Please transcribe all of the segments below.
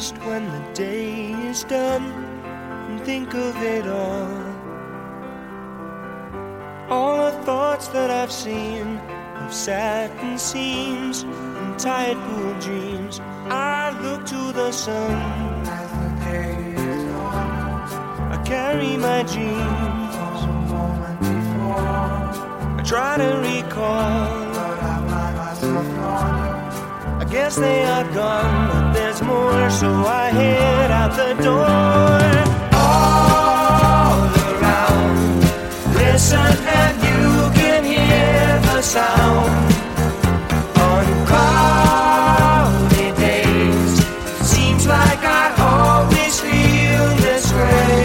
least when the day is done and think of it all the thoughts that I've seen of satin seams and tide pool dreams. I look to the sun as the day is long. I carry my dreams from a moment before. I try to recall, but I find myself wrong. I guess they are gone, but there's more, so I head out the door. All around, listen and you can hear the sound. On cloudy days, seems like I always feel this way.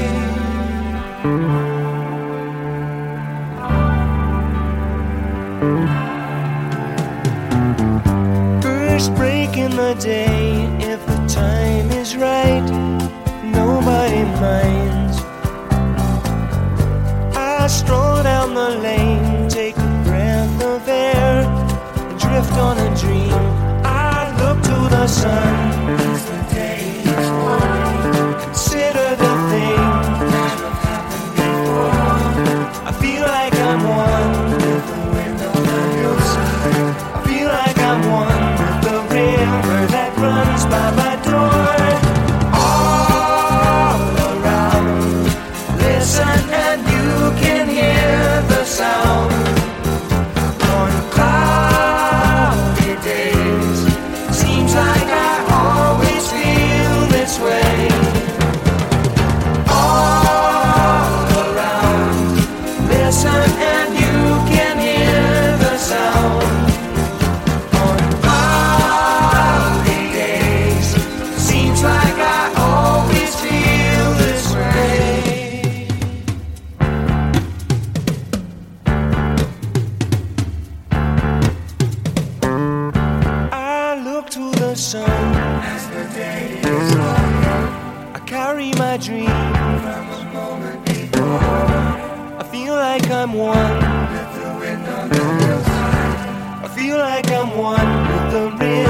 First break in the day, if the time is right, nobody minds. I stroll down the lane, take a breath of air, and drift on a dream. I look to the sun as the day is long. Consider the things that have happened before. I feel like I'm one with the wind on the hillside. I feel like I'm one with the river that runs by my door. All around, listen and you can hear the sound. On cloudy days, seems like I always feel this way. All around, listen and you can hear the sound. On cloudy days, seems like I always feel this way. I look to the sun as the day is long. I carry my dream from a moment before. I feel like I'm one with the wind on the hillside. I feel like I'm one with the river